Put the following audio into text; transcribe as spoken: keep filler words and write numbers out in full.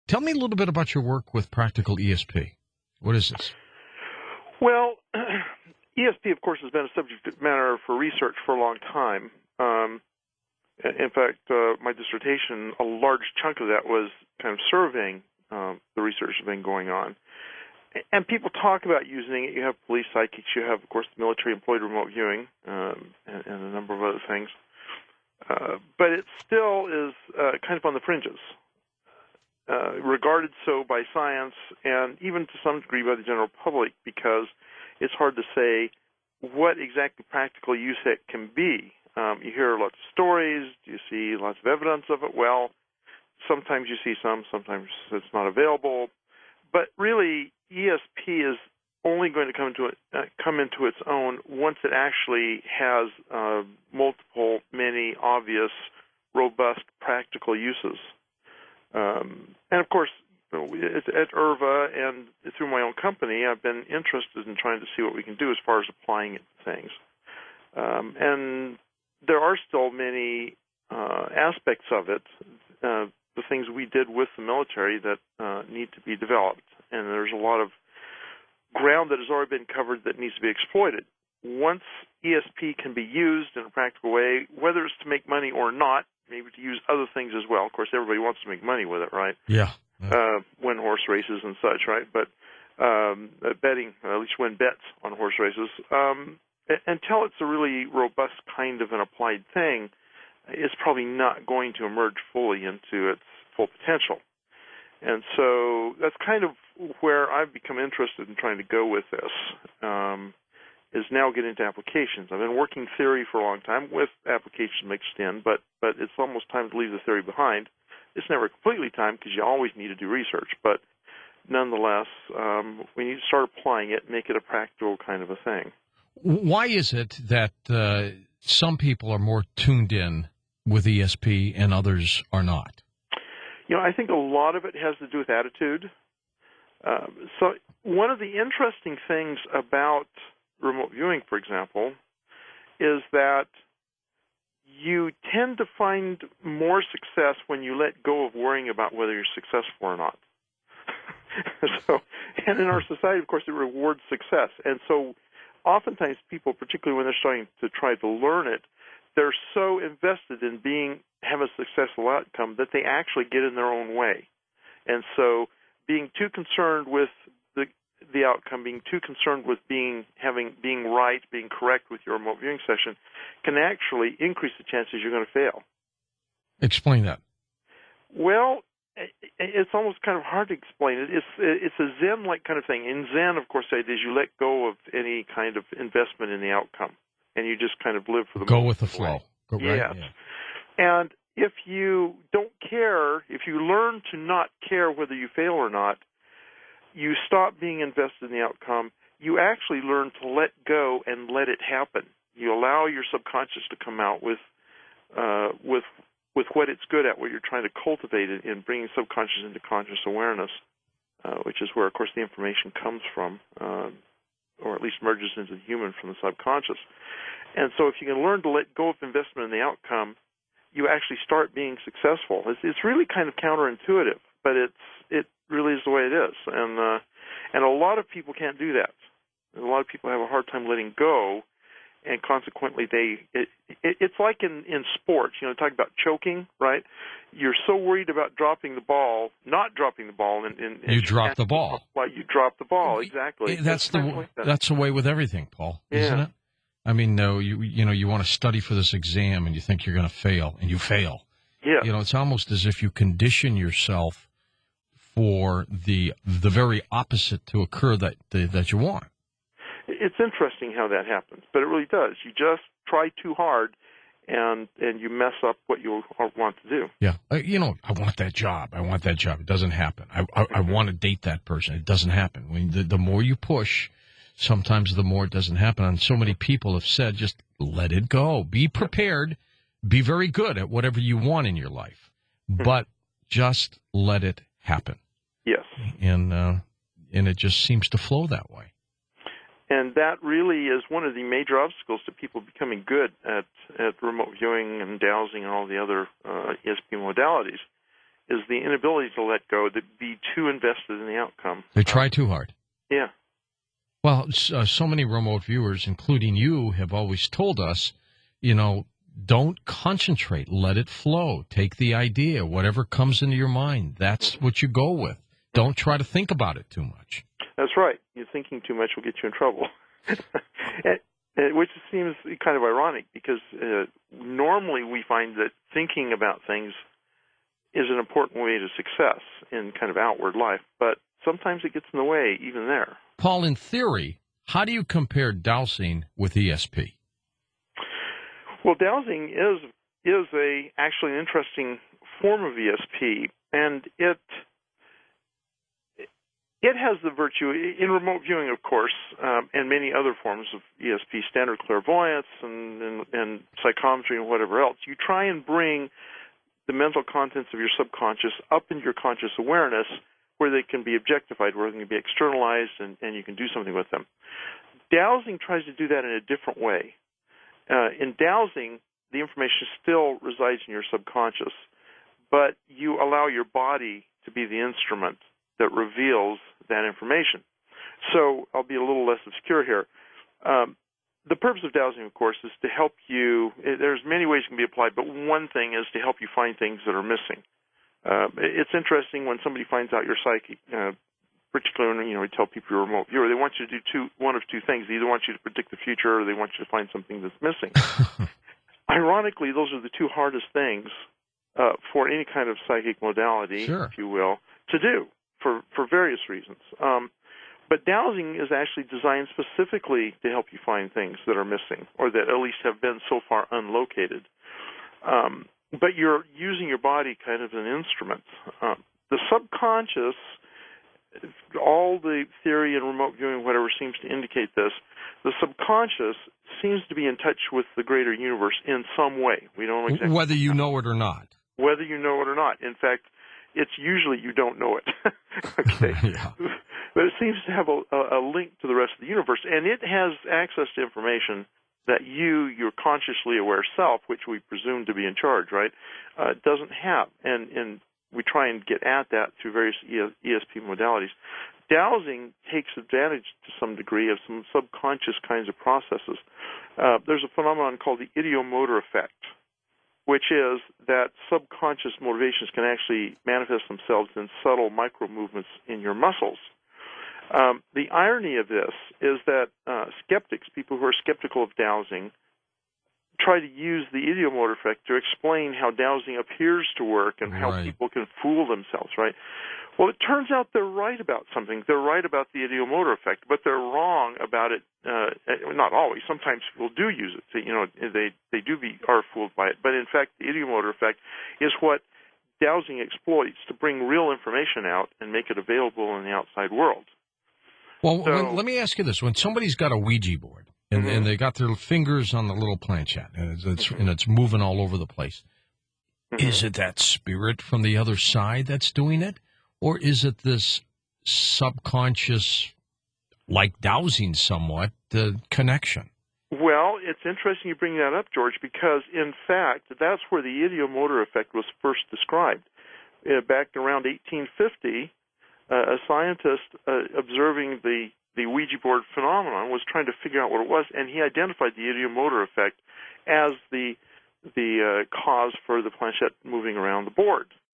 Tell me a little bit about your work with Practical E S P. What is this? Well, E S P, of course, has been a subject matter for research for a long time. Um, in fact, uh, my dissertation, a large chunk of that was kind of surveying um, the research that's been going on. And people talk about using it. You have police psychics. You have, of course, the military-employed remote viewing um, and, and a number of other things. Uh, but it still is uh, kind of on the fringes, uh, regarded so by science and even to some degree by the general public, because it's hard to say what exactly practical use it can be. Um, you hear lots of stories. You see lots of evidence of it. Well, sometimes you see some. Sometimes it's not available. But really, E S P is only going to come into it, uh, come into its own once it actually has uh, multiple, many obvious, robust, practical uses. Um, and of course, you know, at, at I R V A and through my own company, I've been interested in trying to see what we can do as far as applying it to things. Um, and there are still many uh, aspects of it, uh, the things we did with the military that uh, need to be developed. And there's a lot of ground that has already been covered that needs to be exploited. Once E S P can be used in a practical way, whether it's to make money or not, maybe to use other things as well. Of course, everybody wants to make money with it, right? Yeah. yeah. Uh, win horse races and such, right? But um, betting, at least win bets on horse races. Um, until it's a really robust kind of an applied thing, it's probably not going to emerge fully into its full potential. And so that's kind of where I've become interested in trying to go with this, um, is now get into applications. I've been working theory for a long time with applications mixed in, but, but it's almost time to leave the theory behind. It's never completely time because you always need to do research, but nonetheless, um, we need to start applying it, make it a practical kind of a thing. Why is it that uh, some people are more tuned in with E S P and others are not? You know, I think a lot of it has to do with attitude. Uh, so one of the interesting things about remote viewing, for example, is that you tend to find more success when you let go of worrying about whether you're successful or not. so, and in our society, of course, it rewards success. And so oftentimes people, particularly when they're starting to try to learn it, they're so invested in being have a successful outcome that they actually get in their own way. And so being too concerned with the the outcome, being too concerned with being having being right, being correct with your remote viewing session can actually increase the chances you're going to fail. Explain that. Well, it's almost kind of hard to explain it. It's it's a Zen-like kind of thing. In Zen, of course, the idea is you let go of any kind of investment in the outcome, and you just kind of live for the go moment. with the flow. Go right. Yes. Yeah. And if you don't care, if you learn to not care whether you fail or not, you stop being invested in the outcome. You actually learn to let go and let it happen. You allow your subconscious to come out with uh, with with what it's good at, what you're trying to cultivate in, in bringing subconscious into conscious awareness, uh, which is where, of course, the information comes from, uh, or at least merges into the human from the subconscious. And so if you can learn to let go of investment in the outcome, you actually start being successful. It's, it's really kind of counterintuitive, but it's it really is the way it is. And uh, and a lot of people can't do that. A lot of people have a hard time letting go, and consequently, they it, it, it's like in, in sports. You know, talk about choking, right? You're so worried about dropping the ball, not dropping the ball, and, and, and you drop the ball. Like you drop the ball, exactly. That's the like that. that's the way with everything, Paul, yeah. isn't it? I mean, no, you you know, you want to study for this exam, and you think you're going to fail, and you fail. Yeah. You know, it's almost as if you condition yourself for the the very opposite to occur that that you want. It's interesting how that happens, but it really does. You just try too hard, and and you mess up what you want to do. Yeah, uh, you know, I want that job. I want that job. It doesn't happen. I I, I want to date that person. It doesn't happen. When the, the more you push, sometimes the more it doesn't happen. And so many people have said, just let it go. Be prepared. Be very good at whatever you want in your life, but just let it happen. Yes. And uh, and it just seems to flow that way. And that really is one of the major obstacles to people becoming good at, at remote viewing and dowsing and all the other uh, E S P modalities, is the inability to let go, to be too invested in the outcome. They try too hard. Yeah. Well, uh, so many remote viewers, including you, have always told us, you know, don't concentrate. Let it flow. Take the idea. Whatever comes into your mind, that's what you go with. Don't try to think about it too much. That's right. You're thinking too much will get you in trouble. and, and, which seems kind of ironic because uh, normally we find that thinking about things is an important way to success in kind of outward life, but sometimes it gets in the way even there. Paul, in theory, how do you compare dowsing with E S P? Well, dowsing is is a actually an interesting form of E S P, and it it has the virtue in remote viewing, of course, um, and many other forms of E S P, standard clairvoyance and, and, and psychometry and whatever else. You try and bring the mental contents of your subconscious up into your conscious awareness, where they can be objectified, where they can be externalized, and, and you can do something with them. Dowsing tries to do that in a different way. Uh, in dowsing, the information still resides in your subconscious, but you allow your body to be the instrument that reveals that information. So I'll be a little less obscure here. Um, the purpose of dowsing, of course, is to help you. There's many ways it can be applied, but one thing is to help you find things that are missing. Uh, it's interesting when somebody finds out your psyche, uh, particularly when, you know, we tell people you're a remote viewer, they want you to do two, one of two things. They either want you to predict the future or they want you to find something that's missing. Ironically, those are the two hardest things uh, for any kind of psychic modality, sure. if you will, to do for, for various reasons. Um, but dowsing is actually designed specifically to help you find things that are missing or that at least have been so far unlocated. Um, but you're using your body kind of as an instrument. Um, the subconscious, all the theory and remote viewing, whatever, seems to indicate this. The subconscious seems to be in touch with the greater universe in some way. We don't know exactly whether you know it or not. Whether you know it or not. In fact, it's usually you don't know it. Okay. Yeah. But it seems to have a, a link to the rest of the universe, and it has access to information that you, your consciously aware self, which we presume to be in charge, right, uh, doesn't have. And, and we try and get at that through various E S P modalities. Dowsing takes advantage to some degree of some subconscious kinds of processes. Uh, there's a phenomenon called the ideomotor effect, which is that subconscious motivations can actually manifest themselves in subtle micro movements in your muscles. Um, the irony of this is that uh, skeptics, people who are skeptical of dowsing, try to use the ideomotor effect to explain how dowsing appears to work and how right. people can fool themselves, right? Well, it turns out they're right about something. They're right about the ideomotor effect, but they're wrong about it. Uh, not always. Sometimes people do use it. So, you know, they they do be are fooled by it. But in fact, the ideomotor effect is what dowsing exploits to bring real information out and make it available in the outside world. Well, so, when, let me ask you this: when somebody's got a Ouija board and, mm-hmm. and they got their fingers on the little planchette and it's, it's mm-hmm. and it's moving all over the place, mm-hmm. is it that spirit from the other side that's doing it? Or is it this subconscious, like dowsing somewhat, the connection? Well, it's interesting you bring that up, George, because, in fact, that's where the ideomotor effect was first described. Uh, back around eighteen fifty, uh, a scientist uh, observing the, the Ouija board phenomenon was trying to figure out what it was, and he identified the ideomotor effect as the, the uh, cause for the planchette moving around the board.